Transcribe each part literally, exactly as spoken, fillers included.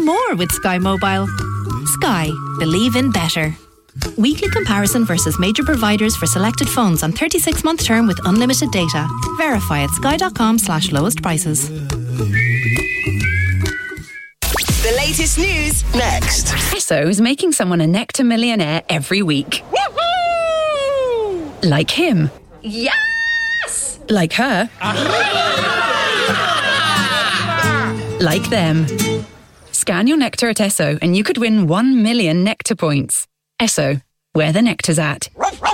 more with Sky Mobile. Sky. Believe in better. Weekly comparison versus major providers for selected phones on thirty-six month term with unlimited data. Verify at sky.com slash lowest prices. The latest news next. Esso is making someone a Nectar millionaire every week. Woohoo! Like him. Yes! Like her. Like them. Scan your Nectar at Esso and you could win one million Nectar points. Esso, where the nectar's at.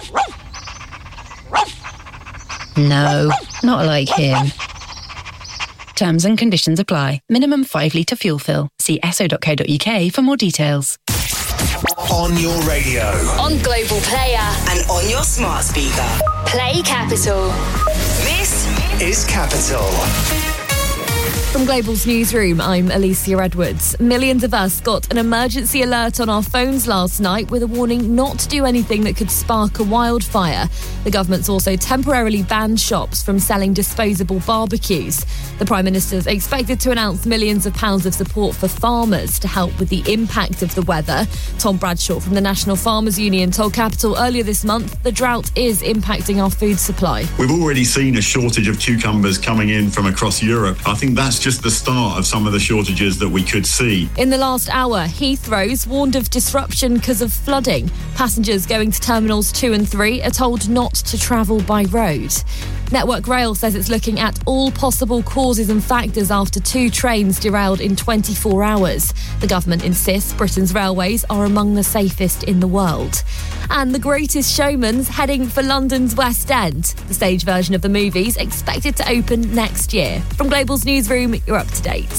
No, not like him. Terms and conditions apply. Minimum five litre fuel fill. See esso.co.uk for more details. On your radio. On Global Player. And on your smart speaker. Play Capital. This is Capital. From Global's newsroom, I'm Alicia Edwards. Millions of us got an emergency alert on our phones last night with a warning not to do anything that could spark a wildfire. The government's also temporarily banned shops from selling disposable barbecues. The Prime Minister's expected to announce millions of pounds of support for farmers to help with the impact of the weather. Tom Bradshaw from the National Farmers Union told Capital earlier this month the drought is impacting our food supply. We've already seen a shortage of cucumbers coming in from across Europe. I think that's just the start of some of the shortages that we could see. In the last hour, Heathrow's warned of disruption because of flooding. Passengers going to Terminals two and three are told not to travel by road. Network Rail says it's looking at all possible causes and factors after two trains derailed in twenty-four hours. The government insists Britain's railways are among the safest in the world. And The Greatest Showman's heading for London's West End. The stage version of the movie's expected to open next year. From Global's newsroom, you're up to date.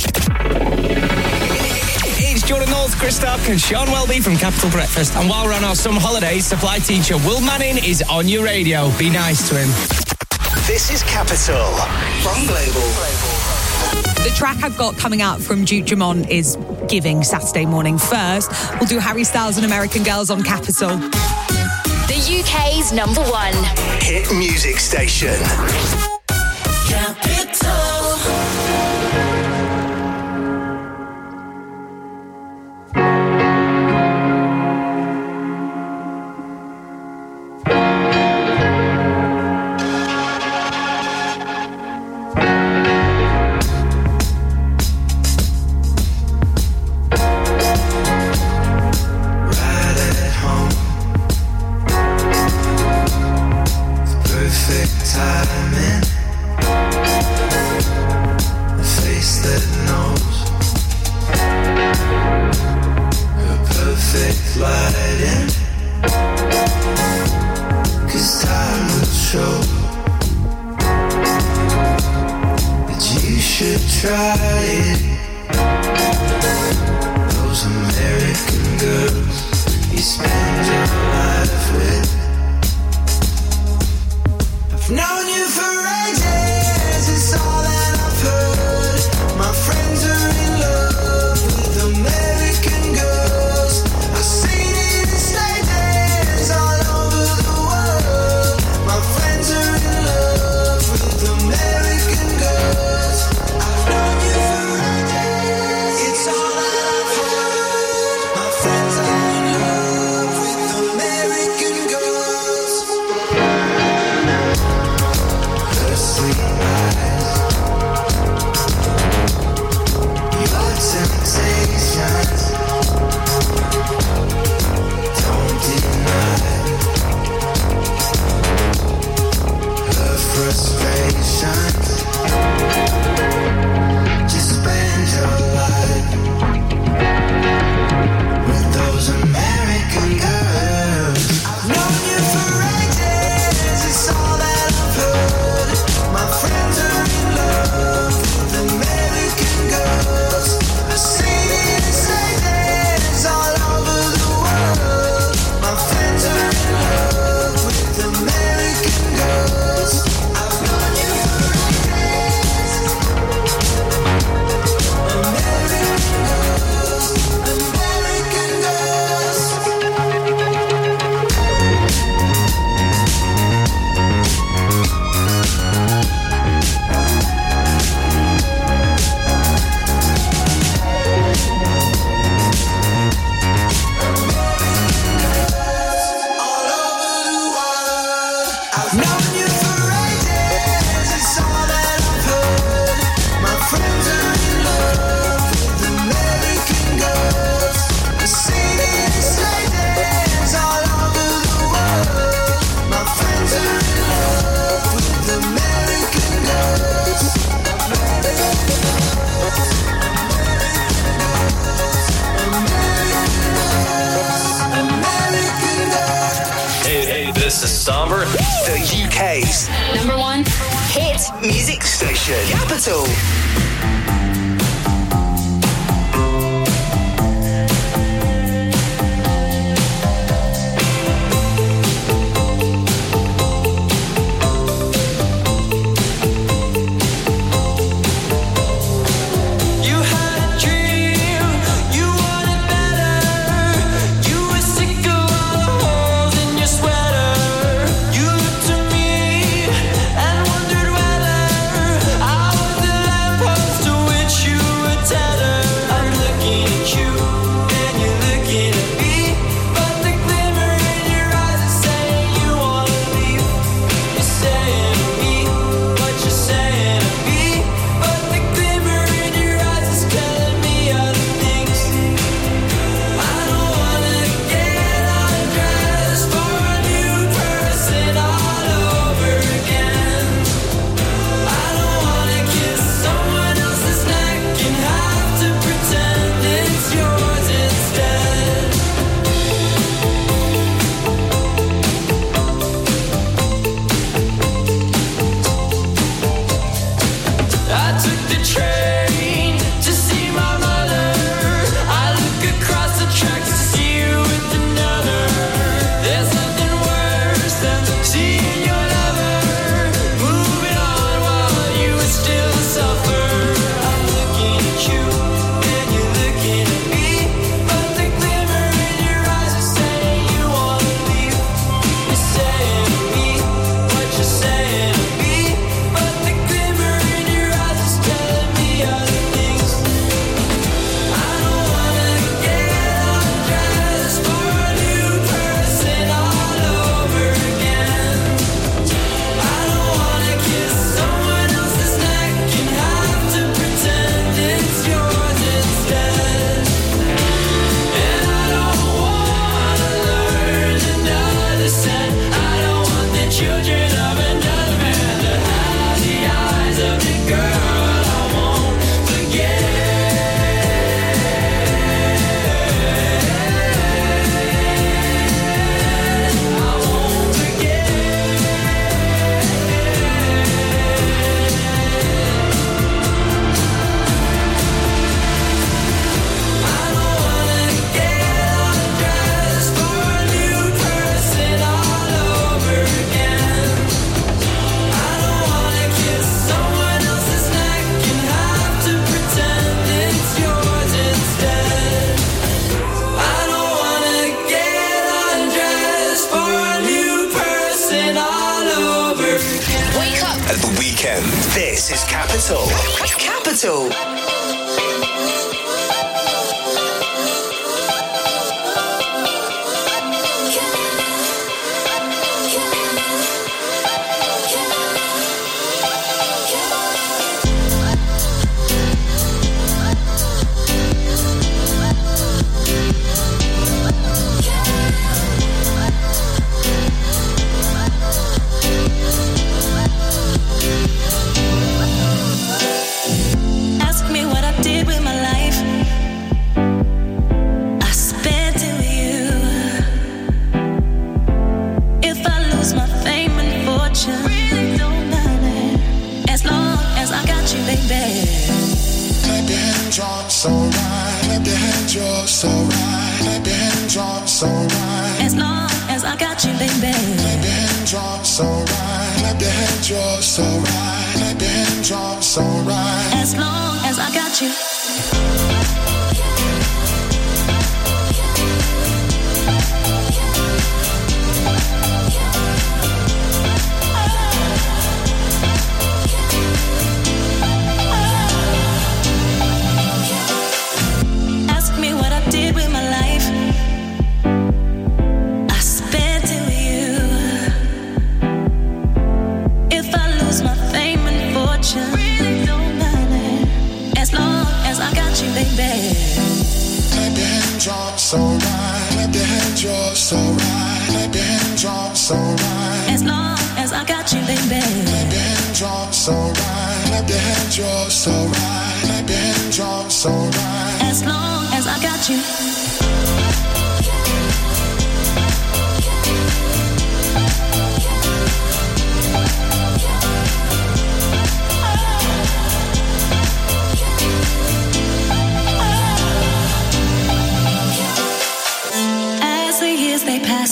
It's Jordan Knowles, Chris Stark and Sean Welby from Capital Breakfast. And while we're on our summer holidays, supply teacher Will Manning is on your radio. Be nice to him. This is Capital from Global. The track I've got coming out from Duke Dumont is Giving Saturday morning first. We'll do Harry Styles and American Girls on Capital. The U K's number one hit music station. Capital. Timing. The U K's number one hit music station. Capital. This is Capital. Capital.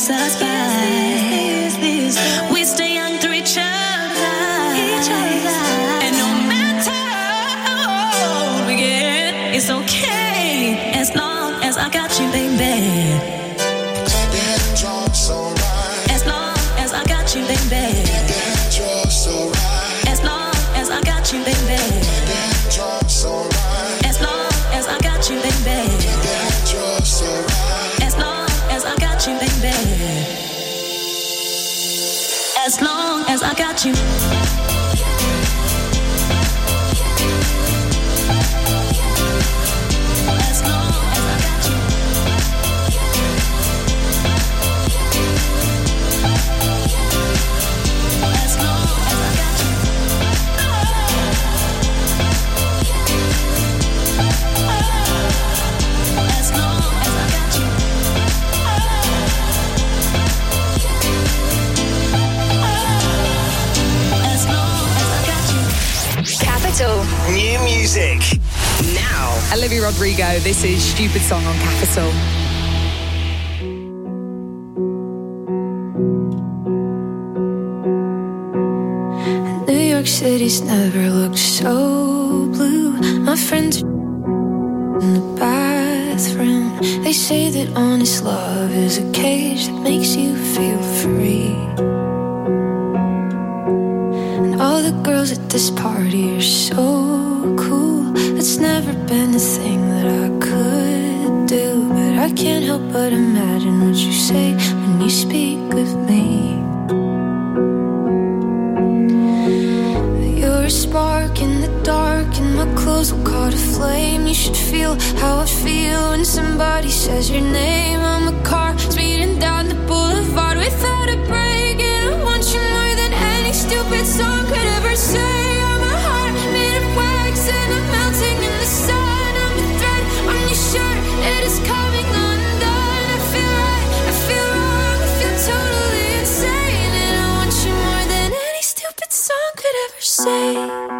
pass us by. We stay young through each other. And no matter how old we get, it's okay as long as I got you, baby. As long as I got you, baby. As long as I got you, baby. As long as I got you, baby. As long as I got you, baby. As long as I got you. As long as I got you. As long as I got you. As long as I got you. As long as I got you. Capital. New music. Now. Olivia Rodrigo, this is Stupid Song on Capital. New York City's never looked so blue. My friends are in the bathroom. They say that honest love is a cage that makes you feel free. And all the girls at this party are so cool. It's never been a thing that I could do, but I can't help but imagine what you say when you speak of me. You're a spark in the dark, and my clothes will caught a flame. You should feel how I feel when somebody says your name. I'm a car speeding down the boulevard without a break, and I want you more than any stupid song could ever say. I'm a heart made of wax, and I'm melting in the sun. I'm a thread on your shirt, it is coming undone. I feel right, I feel wrong, I feel totally insane, and I want you more than any stupid song could ever say.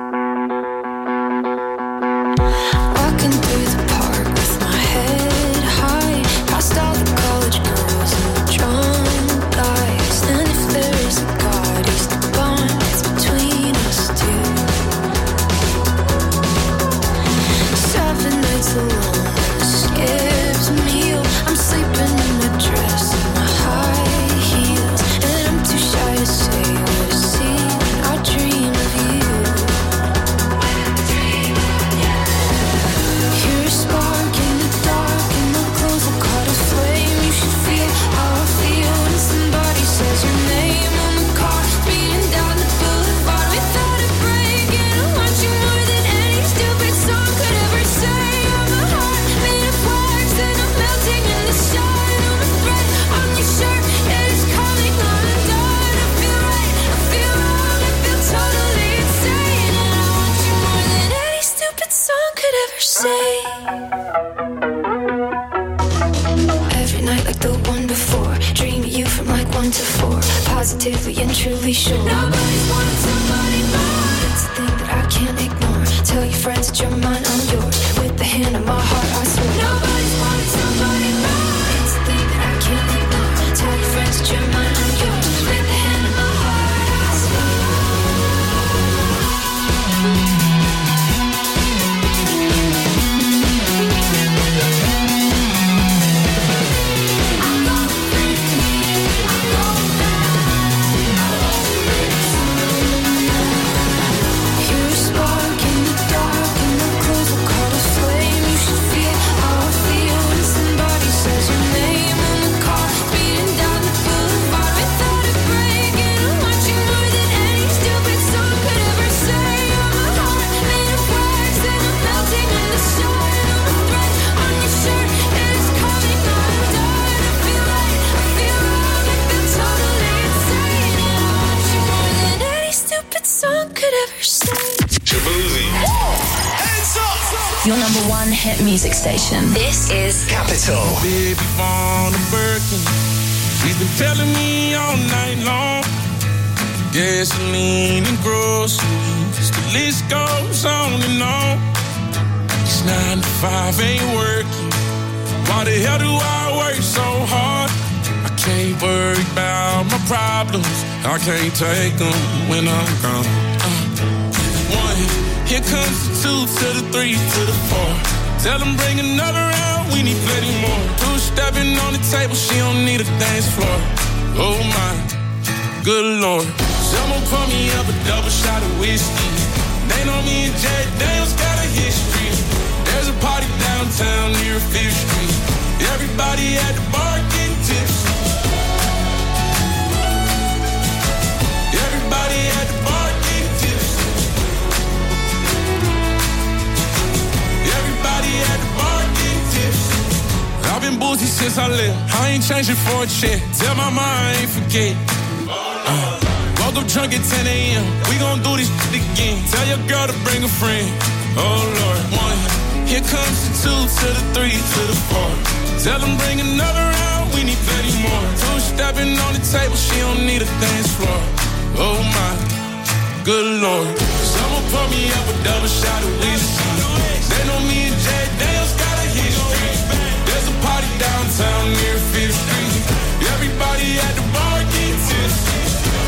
Walking through the park with my head high, past all the college girls and the drunk guys. And if there is a God, he's the bond that's between us two. Seven nights alone and a skips meal. I'm sleeping in my dress and my high heels, and I'm too shy to say what I see when I dream of you. You're a spark in the dark, and my clothes will caught a flame. You should feel how I feel when somebody says your name. I'm a car speeding down the boulevard without a break, and I want you more than any stupid song could ever say. I'm a heart made of wax, and I'm melting in the sun. I'm a thread on your shirt, it is coming undone. I feel right, I feel wrong, I feel totally insane, and I want you more than any stupid song could ever say. Every night like the one before, dream of you from like one to four, positively and truly sure. Nobody's wanted somebody more. It's a thing that I can't ignore. Tell your friends that you're mine, I'm yours. With the hand on my heart, I swear. Nobody's wanted somebody more. It's a thing that I can't ignore. Tell your friends that you're mine, I'm yours. With the hand on my heart, I swear. You're a spark in the dark, and my clothes will caught a flame. You should feel how I feel when somebody says your name. I'm a car speeding down the boulevard without a break, and I want you more than any stupid song could ever say. I'm a heart made of wax, and I'm melting in the sun. I'm a thread on your shirt, it is coming undone. I feel right, I feel wrong, I feel totally insane, and I want you more than any stupid song could ever say. Shabuzi. Your number one hit music station. This is Capital. Baby Von the Birkin, he's been telling me all night long. Gasoline and groceries, the list goes on and on. It's nine to five, ain't working. Why the hell do I work so hard? I can't ain't worried about my problems. I can't take them when I'm gone. Uh, one, here comes the two to the three to the four. Tell them bring another round, we need plenty more. Two stepping on the table, she don't need a dance floor. Oh my, good Lord. Someone pour me up a double shot of whiskey. They know me and Jay Daniels got a history. There's a party downtown near Fifth Street. Everybody at the bar getting tipsy. Everybody at the bar getting tipsy. Everybody at the bar getting tipsy. I've been boozy since I left. I ain't changing for a check. Tell my mom I ain't forget. Uh, woke up drunk at ten a.m. We gon' do this shit again. Tell your girl to bring a friend. Oh Lord, one. Here comes the two to the three to the four. Tell them bring another round, we need plenty more. Two stepping on the table, she don't need a dance floor. Oh my, good Lord. Someone pour me up a double shot of whiskey. They know me and Jay Daniels got a history. There's a party downtown near Fifth Street. Everybody at the bar getting tipsy.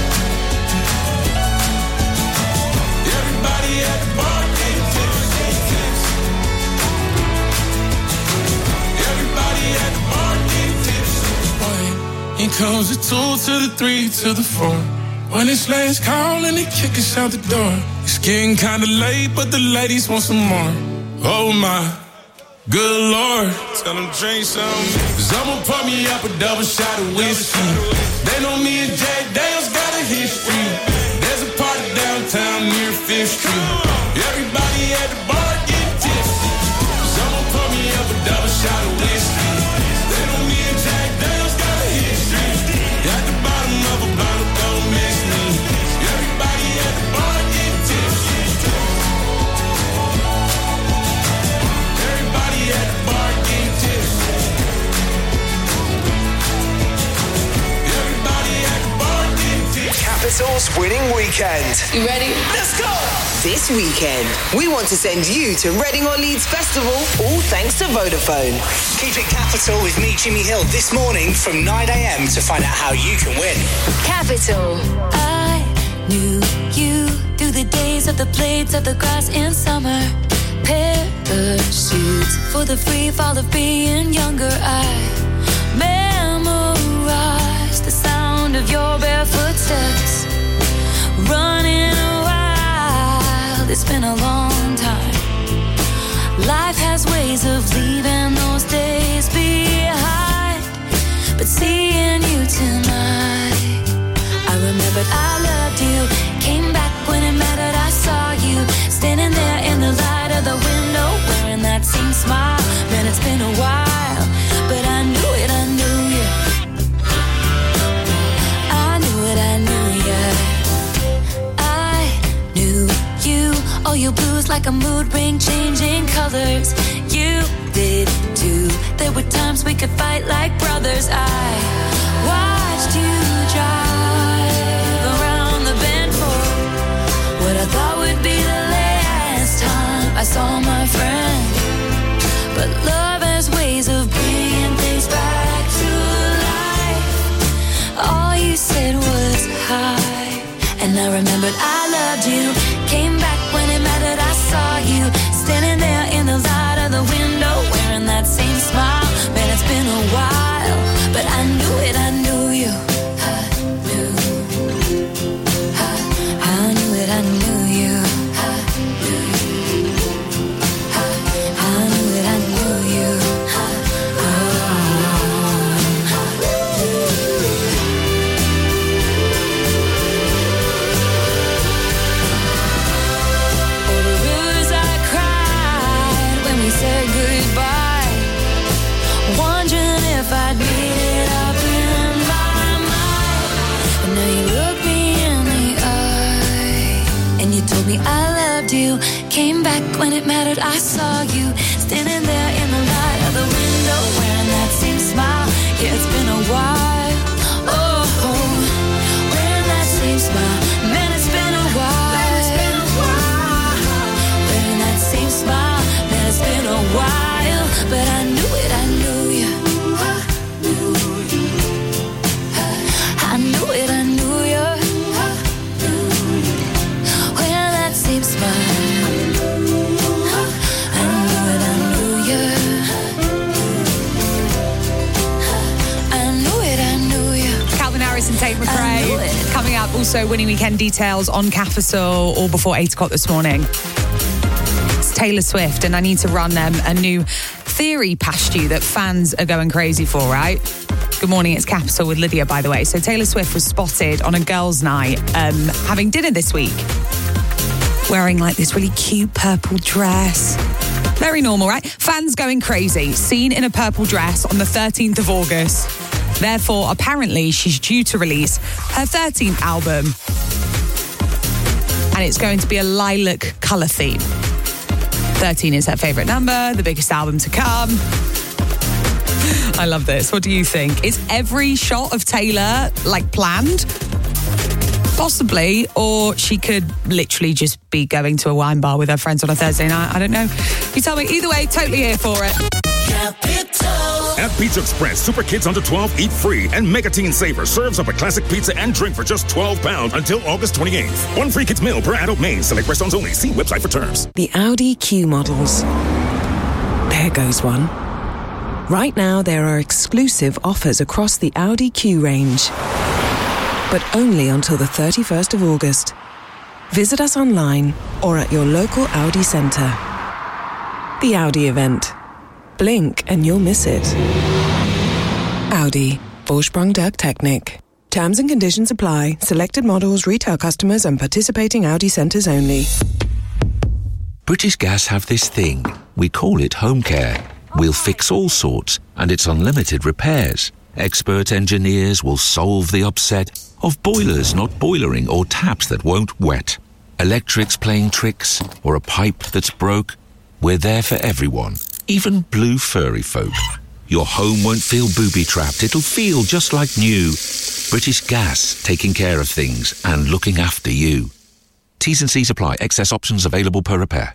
Everybody at the bar getting tipsy. Everybody at the bar getting tipsy. Here comes the two to the three to the four. When it's last call and they kick us out the door. It's getting kinda late, but the ladies want some more. Oh my, good Lord. Tell them drink some. Someone pour me up a double shot of whiskey. They know me and Jay Daniels got a history. There's a party downtown near Fifth Street. Everybody at the bar getting tipsy. Someone pour me up a double shot of whiskey. They know me and Jay Daniels got a history. At the bottom of a bottle, don't miss me. Everybody at the bar getting tipsy. Everybody at the bar getting tipsy. Everybody at the bar getting tipsy. Capital's winning weekend. You ready? Let's go! This weekend, we want to send you to Reading or Leeds Festival, all thanks to Vodafone. Keep it Capital with me, Jimmy Hill, this morning from nine a.m. to find out how you can win. Capital. I knew you through the days of the blades of the grass in summer. Parachutes for the free fall of being younger. I memorized the sound of your barefoot steps. Running wild, it's been a long time. Life has ways of leaving those days behind. But seeing you tonight, I remembered I loved you. Came back when it mattered, I saw you standing there in the light of the window, wearing that same smile. Man, it's been a while, but I knew it, I knew you. I knew it, I knew you. I knew you. All your blues like a mood ring, changing colors. You did too. There were times we could fight like brothers. I watched you drive around the bend for what I thought would be the last time I saw my friend. But love has ways of bringing things back to life. All you said was hi, and I remembered I loved you. Came back when it mattered, I saw you standing there in the light of the window, wearing that same smile. Man, it's been a while, but I knew it, I knew you. I knew, I, I knew it, I knew you. I knew, I, I knew it, I knew you. Said goodbye, wondering if I'd made it up in my mind. But now you look me in the eye, and you told me I loved you. Came back when it mattered, I saw you standing there in the light of the window, wearing that same smile. Yeah, it's been a while. Oh, wearing that same smile. Man, it's been a while. It's been a while. Wearing that same smile. It's been a while, but I knew it, I knew you. I knew you. I Tate McRae. Coming up, also winning weekend details on Capital all before eight o'clock this morning. It's Taylor Swift, and I need to run um, a new theory past you that fans are going crazy for, right? Good morning, it's Capital with Lydia, by the way. So Taylor Swift was spotted on a girls' night um, having dinner this week, wearing like this really cute purple dress. Very normal, right? Fans going crazy. Seen in a purple dress on the thirteenth of August. Therefore, apparently, she's due to release her thirteenth album. And it's going to be a lilac colour theme. thirteen is her favourite number, the biggest album to come. I love this. What do you think? Is every shot of Taylor, like, planned? Possibly, or she could literally just be going to a wine bar with her friends on a Thursday night. I don't know. You tell me. Either way, totally here for it. At Pizza Express, Super Kids under twelve eat free, and Mega Teen Saver serves up a classic pizza and drink for just twelve pounds until August twenty-eighth. One free kids meal per adult main. Select restaurants only. See website for terms. The Audi Q models. There goes one. Right now, there are exclusive offers across the Audi Q range, but only until the thirty-first of August. Visit us online or at your local Audi centre. The Audi event. Blink and you'll miss it. Audi. Vorsprung durch Technik. Terms and conditions apply. Selected models, retail customers and participating Audi centres only. British Gas have this thing. We call it home care. We'll fix all sorts, and it's unlimited repairs. Expert engineers will solve the upset of boilers not boilering or taps that won't wet. Electrics playing tricks or a pipe that's broke. We're there for everyone, even blue furry folk. Your home won't feel booby-trapped. It'll feel just like new. British Gas, taking care of things and looking after you. T's and C's apply. Excess options available per repair.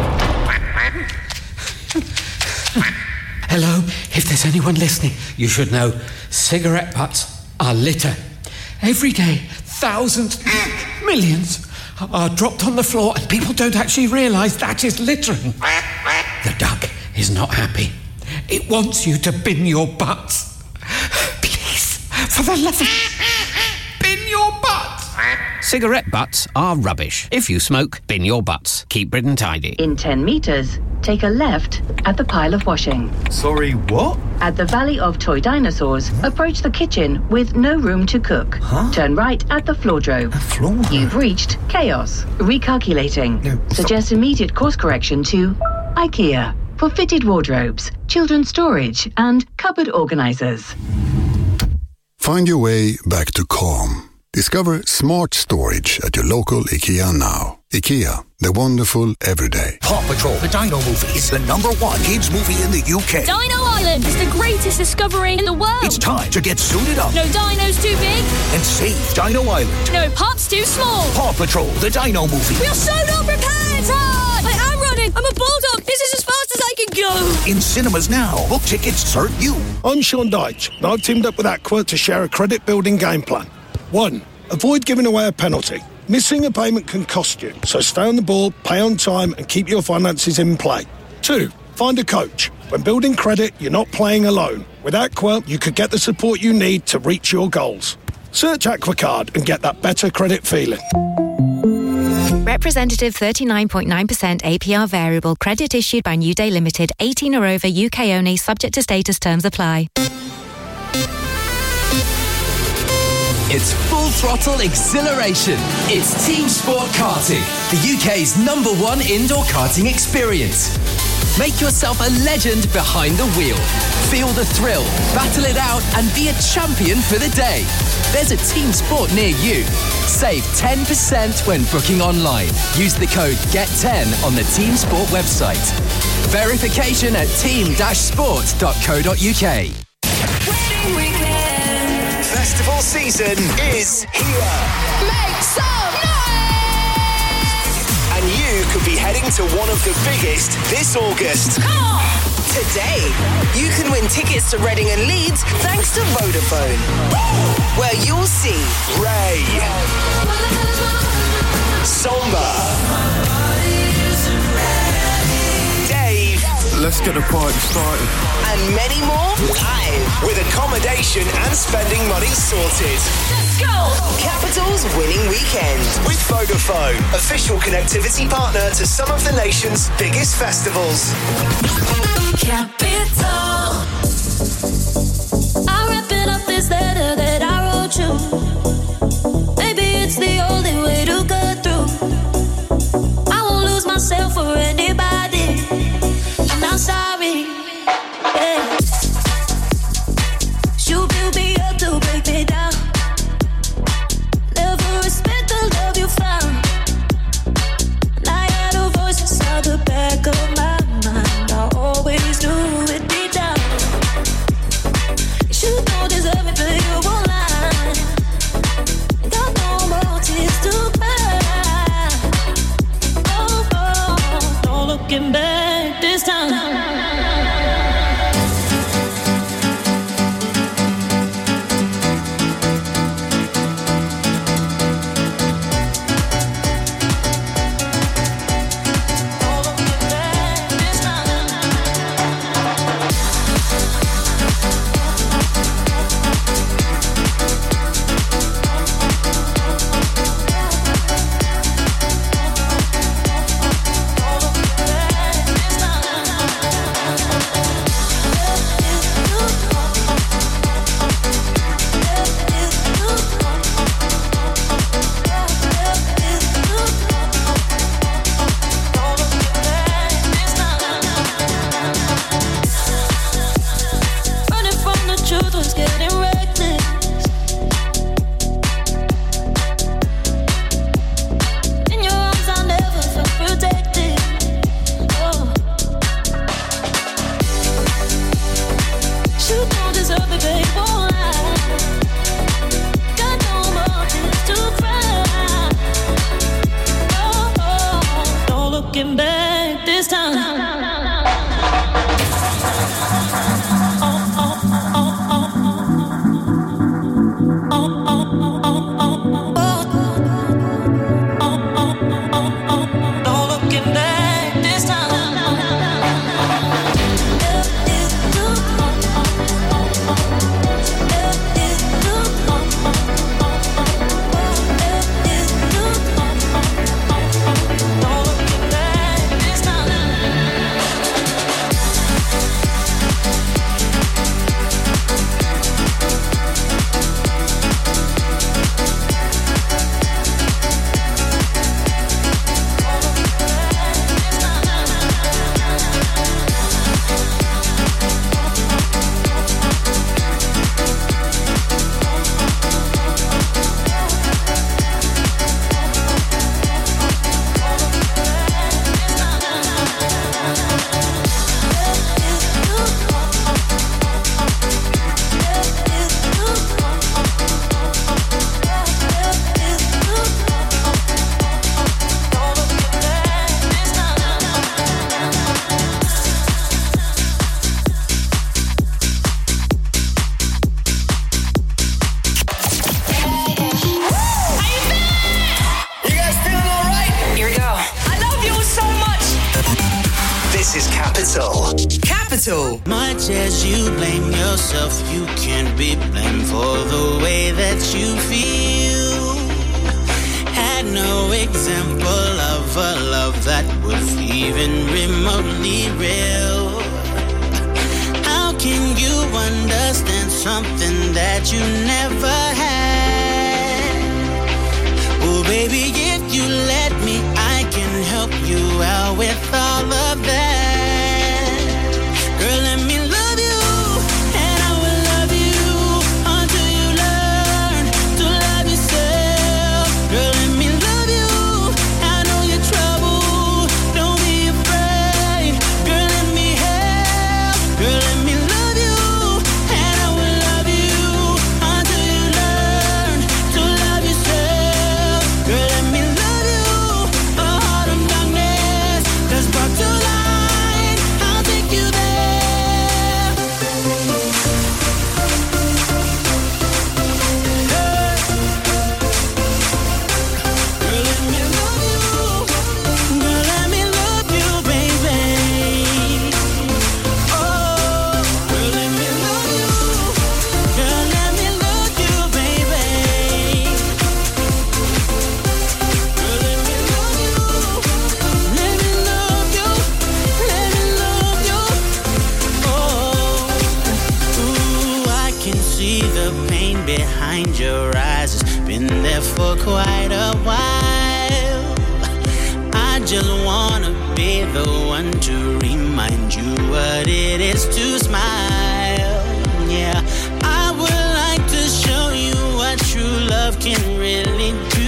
Hello, if there's anyone listening, you should know cigarette butts are litter. Every day, thousands, millions are dropped on the floor and people don't actually realise that is littering. The duck is not happy. It wants you to bin your butts. Please, for the love of... bin your butts. Cigarette butts are rubbish. If you smoke, bin your butts. Keep Britain tidy. In ten metres, take a left at the pile of washing. Sorry, what? At the Valley of Toy Dinosaurs, approach the kitchen with no room to cook. Huh? Turn right at the floordrobe. A floor? You've reached chaos. Recalculating. No, Suggest immediate course correction to IKEA for fitted wardrobes, children's storage, and cupboard organisers. Find your way back to calm. Discover smart storage at your local IKEA now. IKEA, the wonderful everyday. Paw Patrol, the Dino movie, is the number one kids movie in the U K. Dino Island is the greatest discovery in the world. It's time to get suited up. No dino's too big. And save Dino Island. No pup's too small. Paw Patrol, the Dino movie. We are so not prepared, Todd! I am running. I'm a bulldog. This is as fast as I can go. In cinemas now. Book tickets serve you. I'm Sean Dyche, and I've teamed up with Aqua to share a credit-building game plan. One, avoid giving away a penalty. Missing a payment can cost you, so stay on the ball, pay on time, and keep your finances in play. Two, find a coach. When building credit, you're not playing alone. With Aqua, you could get the support you need to reach your goals. Search AquaCard and get that better credit feeling. Representative thirty-nine point nine percent A P R variable credit issued by New Day Limited, eighteen or over, U K only, subject to status, terms apply. It's full throttle exhilaration. It's Team Sport Karting, the U K's number one indoor karting experience. Make yourself a legend behind the wheel. Feel the thrill, battle it out, and be a champion for the day. There's a Team Sport near you. Save ten percent when booking online. Use the code G E T ten on the Team Sport website. Verification at team sport dot co dot uk. Festival season is here. Make some noise! And you could be heading to one of the biggest this August. Today, you can win tickets to Reading and Leeds thanks to Vodafone, where you'll see Ray, Somba, Dave, let's get the party started, and many more live. with accommodation and spending money sorted. Let's go! Capital's winning weekend. With Vodafone, official connectivity partner to some of the nation's biggest festivals. Capital. I'm wrapping up this letter that I wrote you. Maybe it's the only way to go through. I won't lose myself for anybody. I'm not sorry. Yeah. You build me up to break me down. Never respect the love you found. And I had a voice inside the back of my mind. I always knew it deep down. You don't deserve it, but you won't lie. Got no more tears to cry. Oh, oh, no looking back this time. Much as you blame yourself, you can't be blamed for the way that you feel. Had no example of a love that was even remotely real. How can you understand something that you never had? Oh, baby, if you let me, I can help you out with all of that. Girl, let me love you, and I will love you until you learn to love yourself. Girl, let me love you, I know your trouble, don't be afraid. Girl, let me help, girl, let me love you, and I will love you until you learn to love yourself. Girl, let me love you, a heart of darkness, 'cause see the pain behind your eyes. It's been there for quite a while. I just wanna be the one to remind you what it is to smile. Yeah, I would like to show you what true love can really do.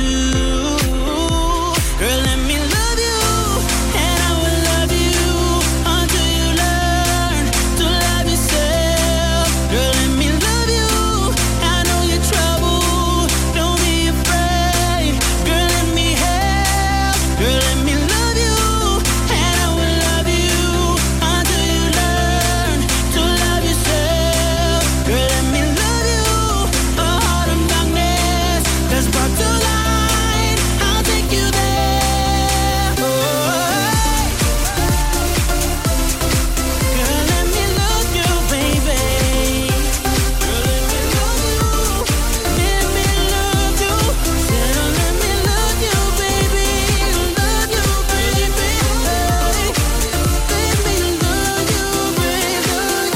Girl, let me love you, and I will love you until you learn to love yourself. Girl, let me love you, I know you're trouble, don't be afraid. Girl, let me help. Girl, let me love you, and I will love you until you learn to love yourself. Girl, let me love you, a heart of darkness that's brought to light. I'll take you there. Girl, let me love you, baby. Girl, let me love you. Let me love you. Girl, let me love you, baby. Love you, baby. Let me love you, baby.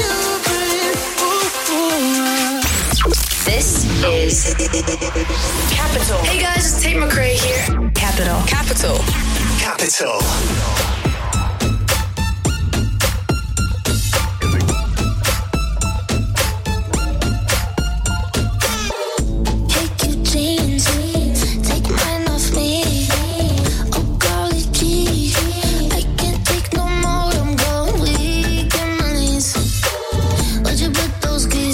Love you, baby. Ooh, ooh. This is Capital. Hey guys, it's Tate McRae here. Capital. Capital. Capital. Take your jeans, take mine off me. Oh golly gee, I can't take no more. I'm going weak in my knees. Where'd you put those keys?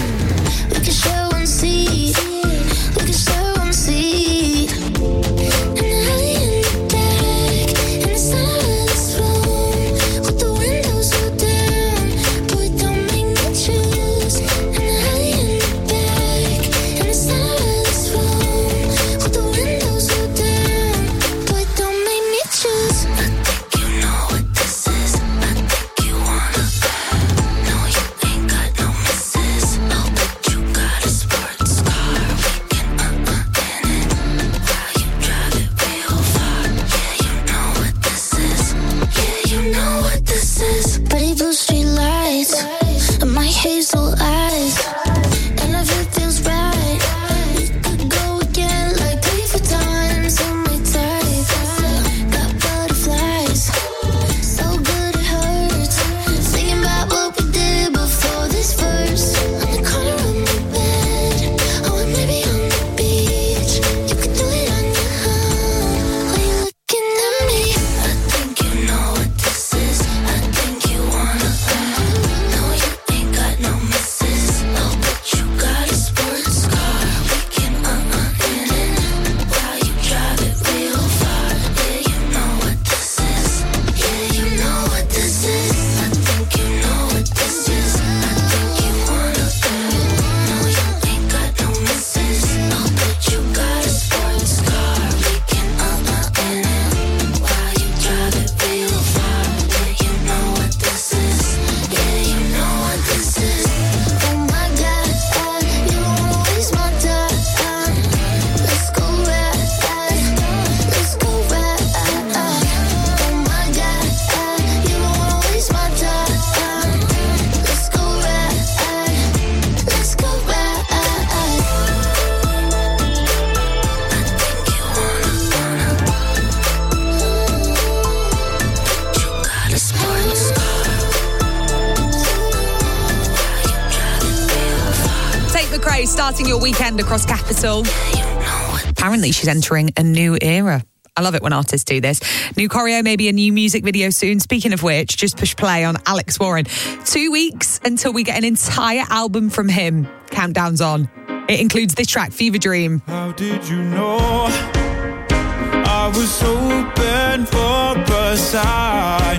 We can share one seat. We can share one seat. And early in the back, in the center of this room, with the windows rolled down. Boy, don't make me choose. And early in the back, in the center of this room, with the windows rolled down. Boy, don't make me choose. I think you know what this is. I think you wanna. No, you ain't got no misses. Oh, but you got a sports car. We can uh-uh in it. While you drive it real far. Yeah, you know what this is. Yeah, you know what this is. Pretty blue street lights and my hazel eyes. And if it feels right, we could go again like three, four times on my type. Got butterflies, so good it hurts. Thinking about what we did before this verse. On the corner of my bed, oh, and maybe on the beach. You could do it on your own. While you looking at me, I think you know what this is. I think you wanna. No, you ain't got no misses. Oh, but you got a sports car. We can uh-uh in it. While you drive it real far. Yeah, you know what this is. Yeah, you know what this is. I think you know what this is. I think you wanna. No, you ain't got no misses. Oh, but you got a sports car. We can uh-uh in it. While you drive it real far. Yeah, you know what this is. Yeah, you know what this is. Oh my God, you don't wanna waste my time. Let's go ride, let's go ride. Oh my God, you don't wanna waste my time. Let's go ride, let's go ride. I think you wanna, wanna. You got a sports car. Tate McRae starting your weekend across Capital. Apparently she's entering a new era. I love it when artists do this. New choreo, maybe a new music video soon. Speaking of which, just push play on Alex Warren. Two weeks until we get an entire album from him. Countdown's on. It includes this track, Fever Dream. How did you know I was open for a sign?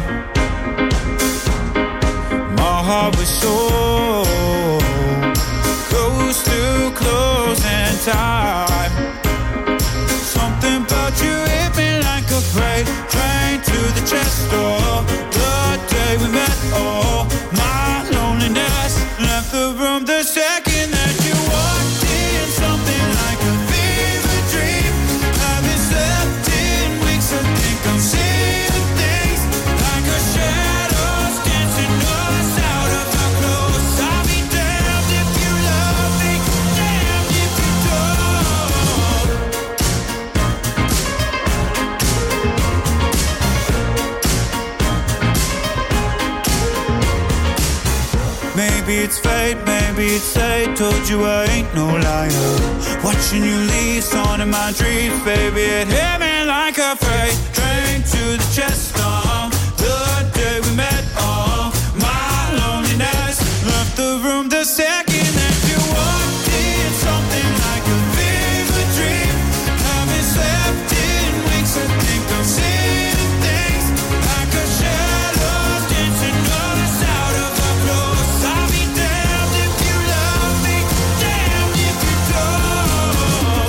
My heart was so close to closing time. Something about you hit me like a freight train to the chest door. The day we met, oh, my loneliness left the room the second that you walked in. Something like a fever dream. Haven't slept in weeks. I think I'm seeing things like a shadows dancing us out of how close I maybe it's fate, maybe it's fate. Told you I ain't no liar. Watching you leave, on in my dreams, baby, it hit me like a freight train to the chest. Uh, the day we met, uh, my loneliness left the room the second that you walked in. Something like a vivid dream. Haven't slept in weeks. I think I'm seeing things like a shadow dancing on us out of our clothes. I'll be damned if you love me, damned if you don't.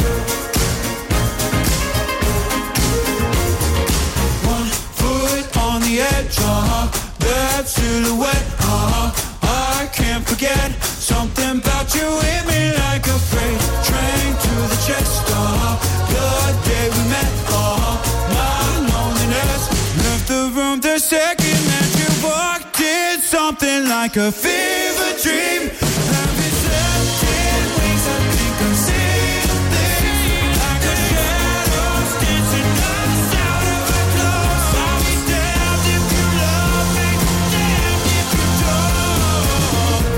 One foot on the edge, uh-huh. That silhouette, uh-huh. I can't forget something about you hit me like a freight train to the chest, uh-huh. The day we met, uh-huh. My loneliness left the room the second that you walked in. Something like a fever dream. Haven't slept in weeks. I think I'm seeing things like a shadows dancing us out of our clothes. I'll be damned if you love me, damned if you don't.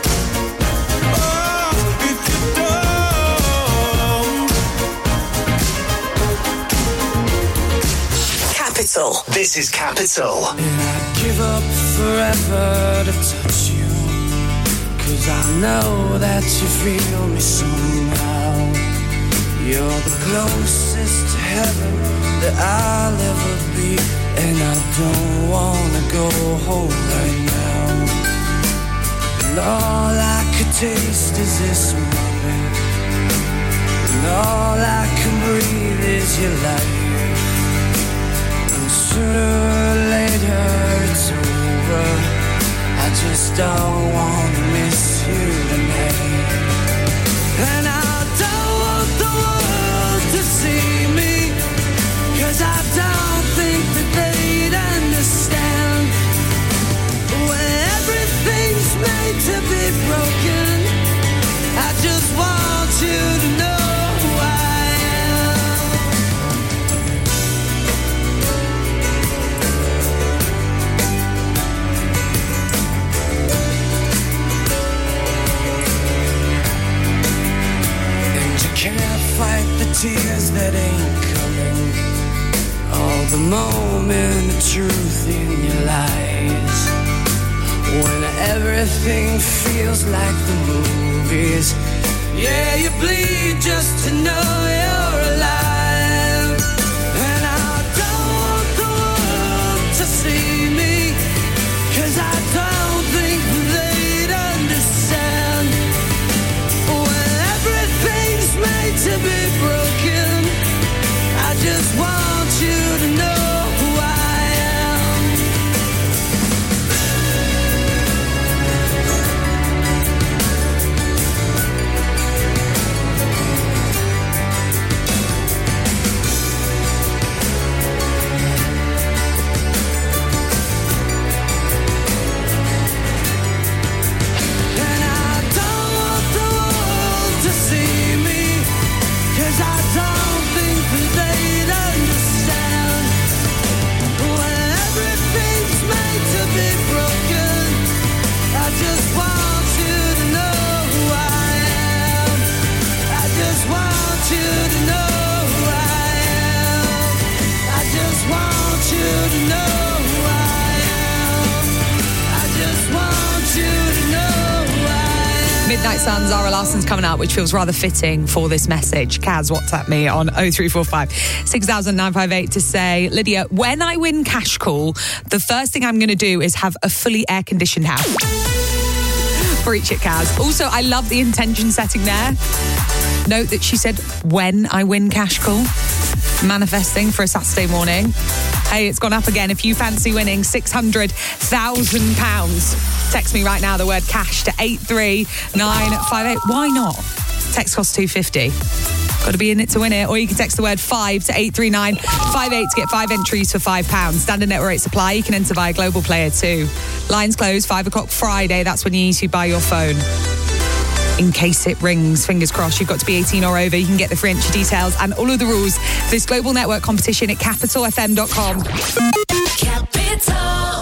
Oh, if you don't. Capital. This is Capital. And I'd give up forever to touch you, 'cause I know that you feel me somehow. You're the closest to heaven that I'll ever be, and I don't wanna go home right now. And all I could taste is this moment, and all I can breathe is your light. And sooner or later it's over. I just don't wanna miss you tonight. And I don't want the world to see me, 'cause I don't think that they'd understand. When everything's made to be broken, I just want you to know who I am. And you can't fight the tears that ain't coming, all the moment of truth in your eyes. When everything feels like the movies, yeah, you bleed just to know you're alive. And I don't want the world to see me, 'cause I don't think they'd understand. When everything's made to be broken, I just want you to know who I am. And I don't want the world to see me, 'cause I don't think that they'd understand. When everything's made to be broken, I just want you to know who I am. I just want you to know who I am. I just want you to know who I am. I just want you to know who I am. Midnight Sun, Zara Larson's coming out, which feels rather fitting for this message. Kaz, WhatsApp me on oh three four five, six thousand nine five eight to say, Lydia, when I win Cash Call, the first thing I'm going to do is have a fully air-conditioned house. Preach it, Kaz. Also, I love the intention setting there. Note that she said, when I win Cash Call. Manifesting for a Saturday morning. Hey, it's gone up again. If you fancy winning six hundred thousand pounds, text me right now the word cash to eight three nine five eight. Why not? Text costs two pounds fifty. Got to be in it to win it. Or you can text the word five to eight three nine five eight to get five entries for five pounds. Standard network rate supply. You can enter via Global Player too. Lines close five o'clock Friday. That's when you need to buy your phone. In case it rings, fingers crossed, you've got to be eighteen or over. You can get the free entry details and all of the rules for this global network competition at capital f m dot com. Capital.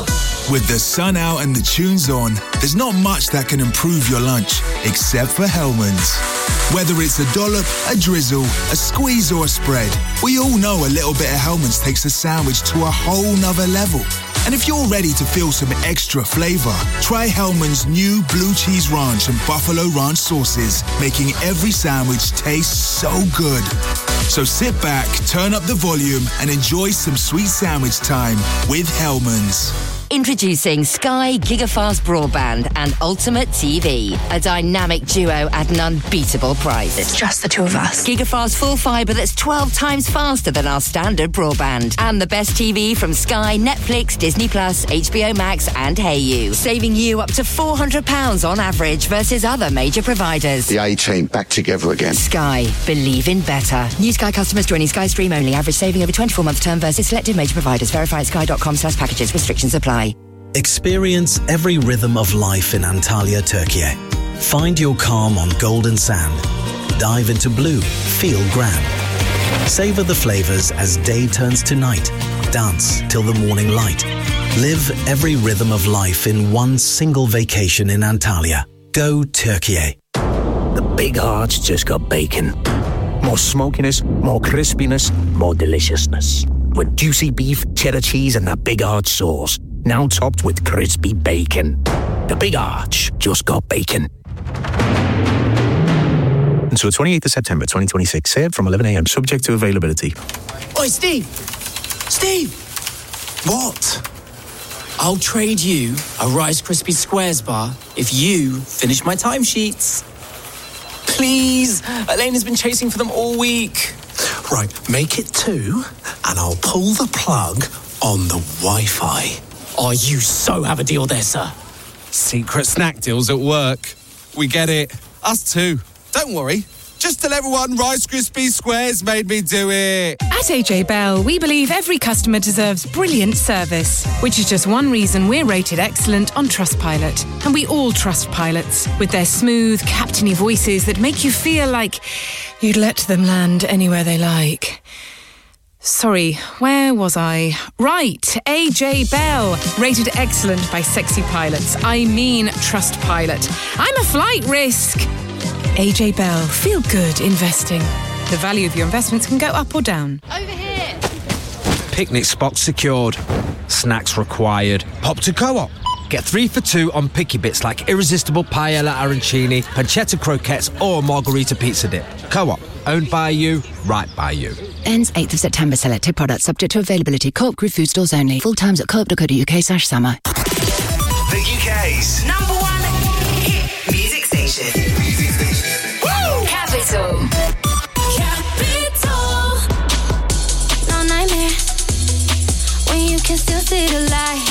With the sun out and the tunes on, there's not much that can improve your lunch, except for Hellman's. Whether it's a dollop, a drizzle, a squeeze or a spread, we all know a little bit of Hellman's takes a sandwich to a whole nother level. And if you're ready to feel some extra flavour, try Hellman's new Blue Cheese Ranch and Buffalo Ranch sauces, making every sandwich taste so good. So sit back, turn up the volume and enjoy some sweet sandwich time with Hellman's. Introducing Sky Gigafast Broadband and Ultimate T V. A dynamic duo at an unbeatable price. It's just the two of us. Gigafast full fibre that's twelve times faster than our standard broadband. And the best T V from Sky, Netflix, Disney Plus, H B O Max and Hey You. Saving you up to four hundred pounds on average versus other major providers. The A-team back together again. Sky. Believe in better. New Sky customers joining Sky Stream only. Average saving over twenty-four month term versus selected major providers. Verify at sky.com slash packages. Restrictions apply. Experience every rhythm of life in Antalya, Turkey. Find your calm on golden sand. Dive into blue. Feel grand. Savor the flavors as day turns to night. Dance till the morning light. Live every rhythm of life in one single vacation in Antalya. Go Turkey. The Big Arch just got bacon. More smokiness, more crispiness, more deliciousness. With juicy beef, cheddar cheese and that Big Arch sauce. Now topped with crispy bacon. The Big Arch just got bacon. Until the twenty-eighth of September twenty twenty-six. Served from eleven a.m. subject to availability. Oi, Steve! Steve! What? I'll trade you a Rice Krispies Squares bar if you finish my timesheets. Please! Elena's been chasing for them all week. Right, make it two, and I'll pull the plug on the Wi-Fi. Oh, you so have a deal there, sir. Secret snack deals at work. We get it. Us too. Don't worry. Just tell everyone Rice Krispies Squares made me do it. At A J Bell, we believe every customer deserves brilliant service, which is just one reason we're rated excellent on Trustpilot. And we all trust pilots, with their smooth, captainy voices that make you feel like you'd let them land anywhere they like. Sorry, where was I? Right, A J Bell, rated excellent by sexy pilots. I mean Trustpilot. I'm a flight risk. A J Bell, feel good investing. The value of your investments can go up or down. Over here. Picnic spots secured. Snacks required. Pop to Co-op. Get three for two on picky bits like irresistible paella arancini, pancetta croquettes or margarita pizza dip. Co-op. Owned by you, right by you. Ends eighth of September. Selected products subject to availability. Co-op Group food stores only. Full times at co-op dot co dot uk slash summer. The U K's number one hit music station. Woo! Capital. Capital. No nightmare when you can still see the light.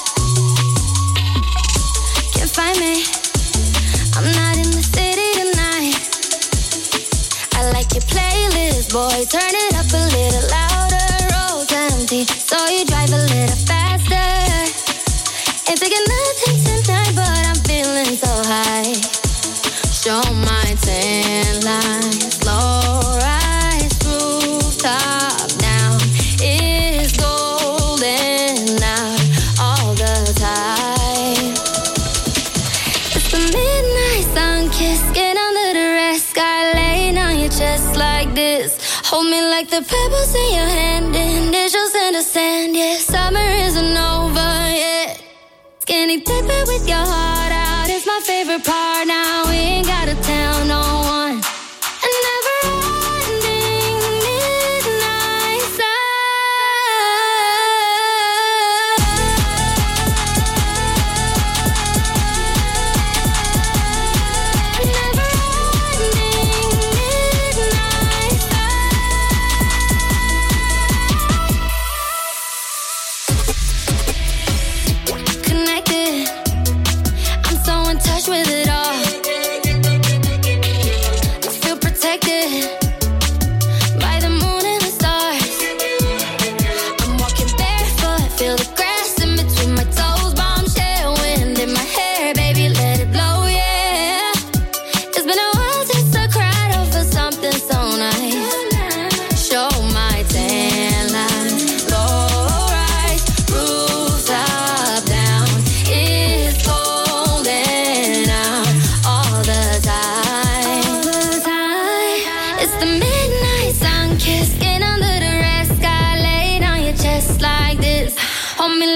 Can't find me. I'm not in the city tonight. I like your playlist, boy. Turn it up a little louder. Road's empty, so you drive a little faster. Ain't taking nothing tonight, but I'm feeling so high. Show my tan lines, slow rise, rooftop now is golden out all the time. It's the midnight sun kiss, get under the rest, sky laying on your chest like this. Hold me like the pebbles in your hand, initials in the sand. Yeah, summer isn't over yet. Skinny dipping with your heart out is my favorite part. Now we ain't gotta tell no one. A never-ending midnight sun. Never-ending midnight sun. Connected, I'm so in touch with it all.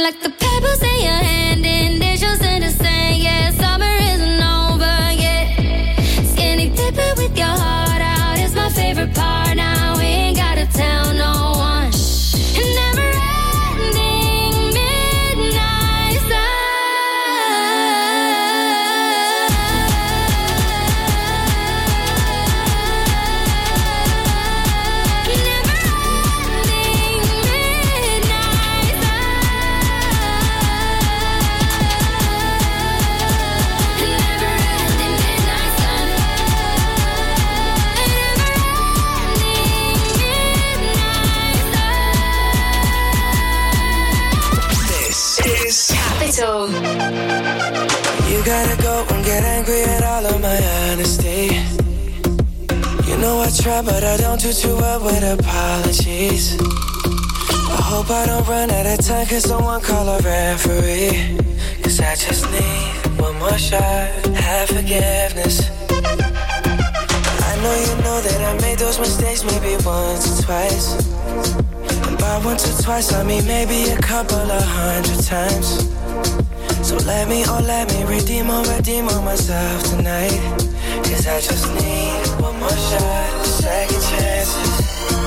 like the pebbles in your hand, and there's just in the sand. Yeah, summer isn't over yet. Skinny dipping with your heart out is my favorite part. Now we ain't gotta tell no one. And never ending midnight sun. Capital. You gotta go and get angry at all of my honesty. You know I try, but I don't do too well with apologies. I hope I don't run out of time, cause someone call a referee. Cause I just need one more shot, have forgiveness. I know you know that I made those mistakes maybe once or twice. And by once or twice I mean maybe a couple of hundred times. So let me, oh let me redeem or redeem on myself tonight. Cause I just need one more shot, second chances.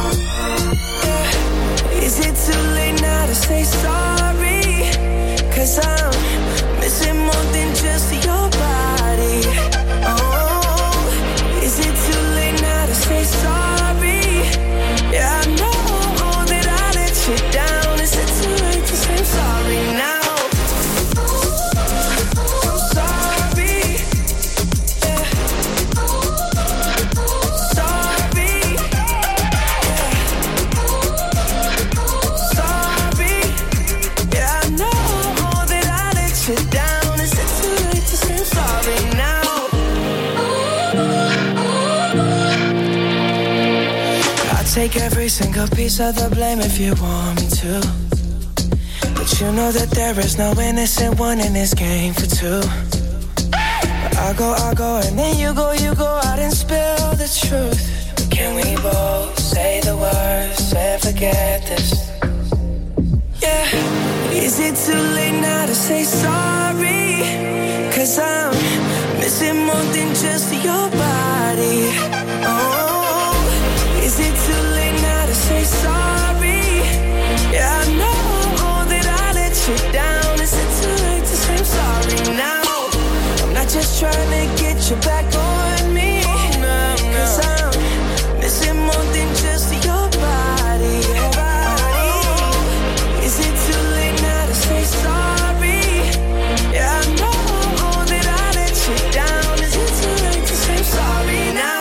Yeah. Is it too late now to say sorry? Cause I'm missing more than just your body. Oh, is it too late now to say sorry? Yeah, I know that I let you down. Is it too late to say sorry now? Take every single piece of the blame if you want me to. But you know that there is no innocent one in this game for two. But I go, I go, and then you go, you go out and spill the truth. But can we both say the words and forget this? Yeah. Is it too late now to say sorry? Cause I'm missing more than just your body. Oh, is it too late now to say sorry? Yeah, I know that I let you down. Is it too late to say I'm sorry now? I'm not just trying to get you back on me. Cause I'm missing more than just your body. Is it too late now to say sorry? Yeah, I know that I let you down. Is it too late to say I'm sorry now?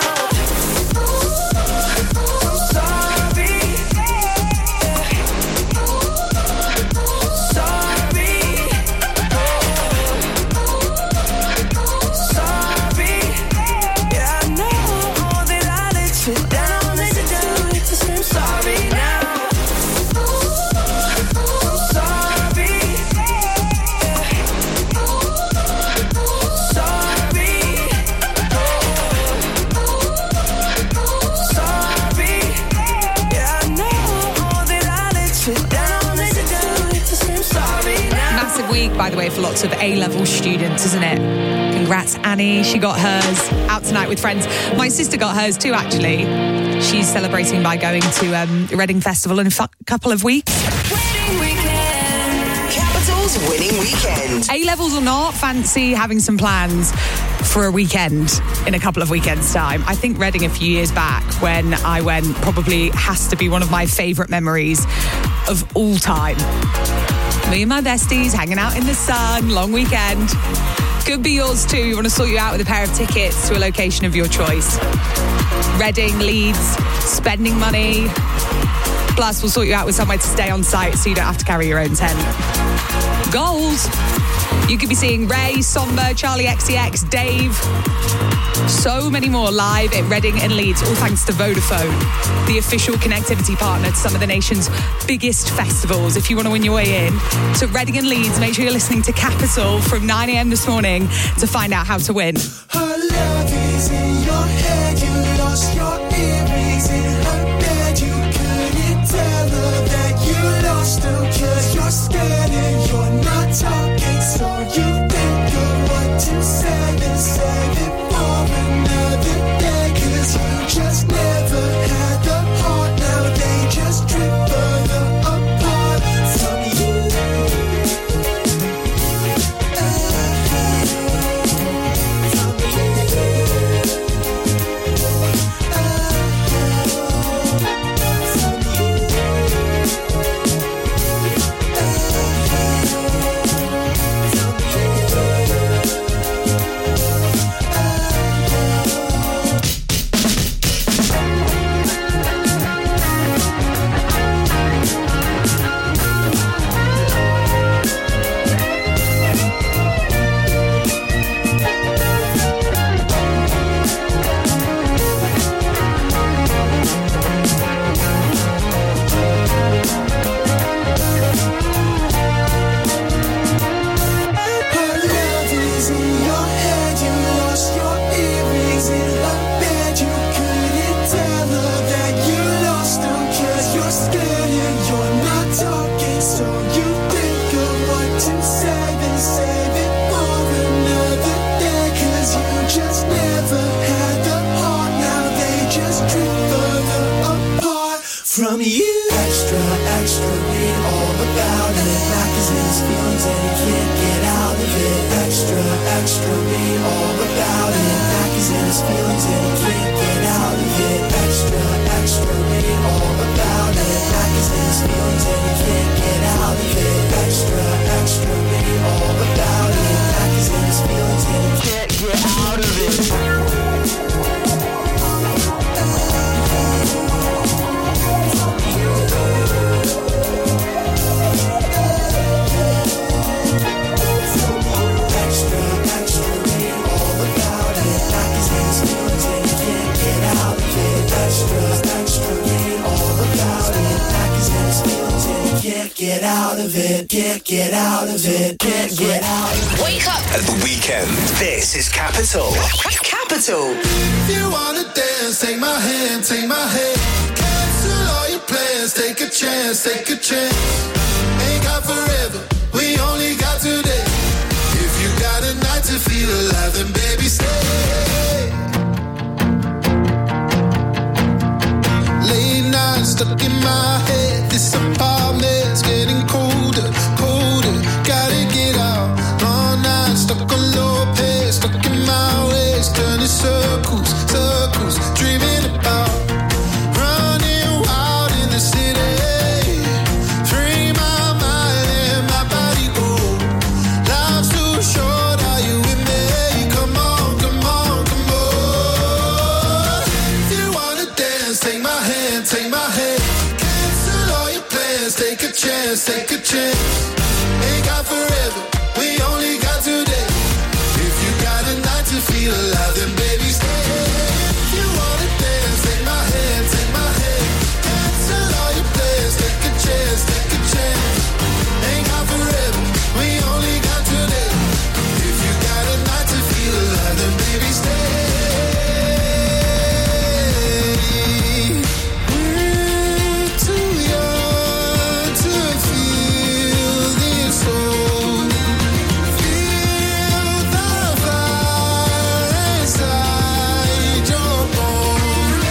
By the way, for lots of A-level students, isn't it? Congrats, Annie. She got hers out tonight with friends. My sister got hers too, actually. She's celebrating by going to um, Reading Festival in a f- couple of weeks. Winning weekend. Capital's winning weekend. A-levels or not, fancy having some plans for a weekend in a couple of weekends' time. I think Reading a few years back when I went probably has to be one of my favourite memories of all time. Me and my besties hanging out in the sun, long weekend. Could be yours too. We want to sort you out with a pair of tickets to a location of your choice. Reading, Leeds, spending money. Plus, we'll sort you out with somewhere to stay on site so you don't have to carry your own tent. Goals. You could be seeing Ray, Somber, Charlie X C X, Dave. So many more live at Reading and Leeds, all thanks to Vodafone, the official connectivity partner to some of the nation's biggest festivals. If you want to win your way in to Reading and Leeds, make sure you're listening to Capital from nine a.m. this morning to find out how to win. Her love is in your head, you lost your earrings in her bed. You couldn't tell her that you lost lost them cause you're scared and you're not talking. So you think of what to say and save it for another day. Cause you just never had the heart. Now they just drift further apart from you. From you. Extra, extra, read all about it. Back is in his feelings and he can't get out of it. Extra, extra, read all about it. Back is in his feelings and he can't get out of it. Extra, extra, read all about it. Back is in his feelings and he can't get out of it. Extra, extra, read all about it. Back is in his feelings and he can't get out of it. Get out of it, get, get out of it, get, get out of it. Wake up At the weekend, this is Capital. Capital. If you wanna dance, take my hand, take my hand. Cancel all your plans, take a chance, take a chance. Ain't got forever, we only got today. If you got a night to feel alive, then baby stay. Late nights stuck in my head, this apartment's getting colder, colder. Gotta get out, long nights stuck on low pace, stuck in my ways, turning circles, circles, dreaming about running wild in the city. Free my mind and my body, oh. Life's too short, are you with me? Come on, come on, come on. If you wanna dance, take my hand, take my hand. Cancel all your plans, take a chance, take a chance. Ain't got forever, we only got today. If you got a night to feel alive, then baby stay. If you wanna dance, take my hand, take my hand. Cancel all your plans, take a chance, take a chance. Ain't got forever, we only got today. If you got a night to feel alive, then baby stay. We're too young to feel this old. Feel the fire inside your bones.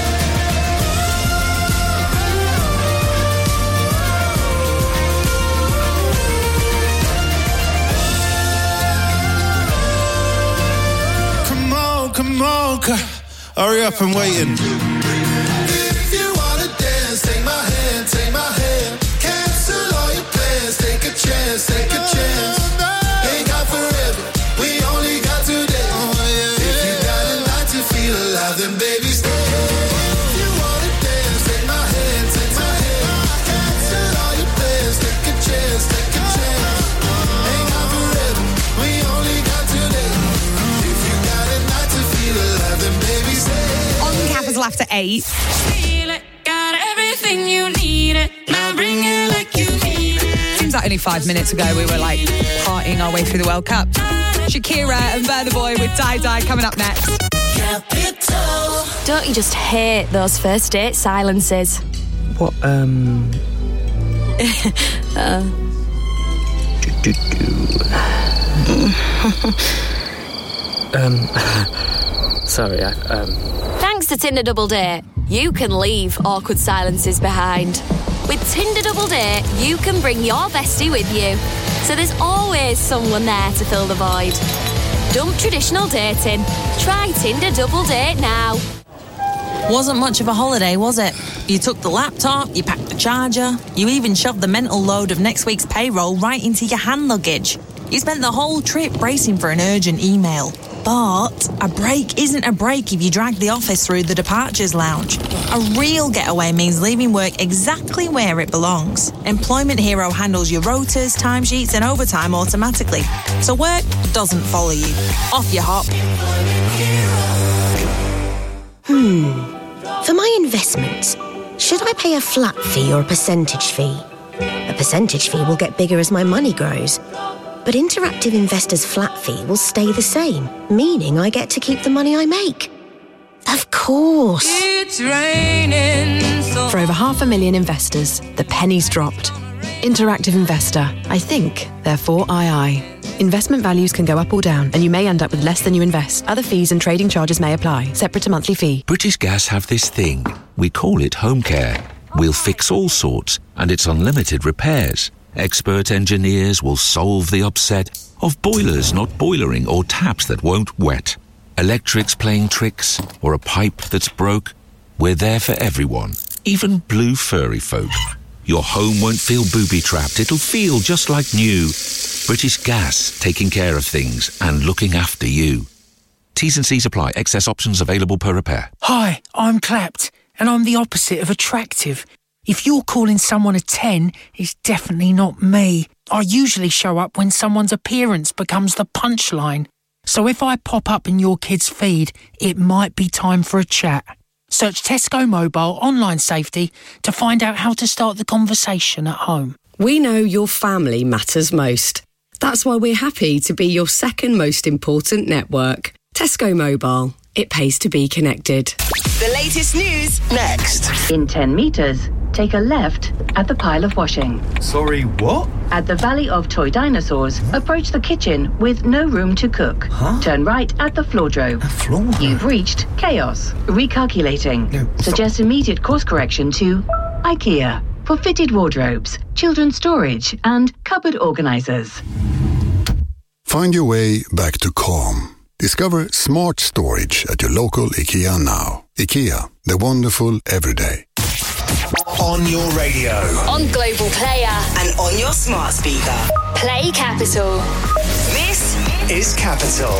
Come on, come on, c- hurry up, I'm waiting. If you wanna dance, take my hand, take my hand. Cancel all your plans, take a chance, take a chance. Ain't got forever, we only got today. If you got a night to feel alive, then baby stay. If you wanna dance, take my hand, take my hand. Cancel all your plans, take a chance, take a chance. Ain't got forever, we only got today. If you got a night to feel alive, then baby stay. On Capital after eight. Got everything you needed. Now bring it like you need it. Seems like only five minutes ago we were like partying our way through the World Cup. Shakira and Burna Boy with Die Die coming up next. Capital. Don't you just hate those first date silences? What, um... uh. um, sorry, I, um... Thanks to Tinder Double Date, you can leave awkward silences behind. With Tinder Double Date, you can bring your bestie with you. So there's always someone there to fill the void. Dump traditional dating. Try Tinder Double Date now. Wasn't much of a holiday, was it? You took the laptop, you packed the charger, you even shoved the mental load of next week's payroll right into your hand luggage. You spent the whole trip bracing for an urgent email. But a break isn't a break if you drag the office through the departures lounge. A real getaway means leaving work exactly where it belongs. Employment Hero handles your rotas, timesheets and overtime automatically. So work doesn't follow you. Off you hop. Hmm. For my investments, should I pay a flat fee or a percentage fee? A percentage fee will get bigger as my money grows. But Interactive Investor's flat fee will stay the same, meaning I get to keep the money I make. Of course. It's raining so For over half a million investors, the penny's dropped. Interactive Investor. I think, therefore I I. Investment values can go up or down, and you may end up with less than you invest. Other fees and trading charges may apply, separate to monthly fee. British Gas have this thing. We call it home care. We'll fix all sorts, and it's unlimited repairs. Expert engineers will solve the upset of boilers not boilering or taps that won't wet. Electrics playing tricks or a pipe that's broke. We're there for everyone, even blue furry folk. Your home won't feel booby-trapped. It'll feel just like new. British Gas, taking care of things and looking after you. T's and C's apply. Excess options available per repair. Hi, I'm Clapped, and I'm the opposite of attractive. If you're calling someone a ten, it's definitely not me. I usually show up when someone's appearance becomes the punchline. So if I pop up in your kid's feed, it might be time for a chat. Search Tesco Mobile Online Safety to find out how to start the conversation at home. We know your family matters most. That's why we're happy to be your second most important network. Tesco Mobile. It pays to be connected. The latest news next. In ten metres, take a left at the pile of washing. Sorry, what? At the Valley of Toy Dinosaurs, approach the kitchen with no room to cook. Huh? Turn right at the floordrobe. Floor? You've reached chaos. Recalculating. No, Suggest immediate course correction to IKEA for fitted wardrobes, children's storage and cupboard organisers. Find your way back to calm. Discover smart storage at your local IKEA now. IKEA, the wonderful everyday. On your radio. On Global Player. And on your smart speaker. Play Capital. This is Capital.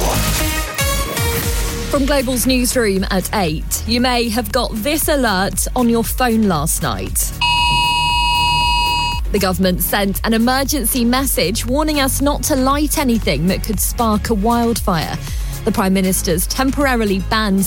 From Global's newsroom at eight, you may have got this alert on your phone last night. The government sent an emergency message warning us not to light anything that could spark a wildfire. The Prime Minister's temporarily banned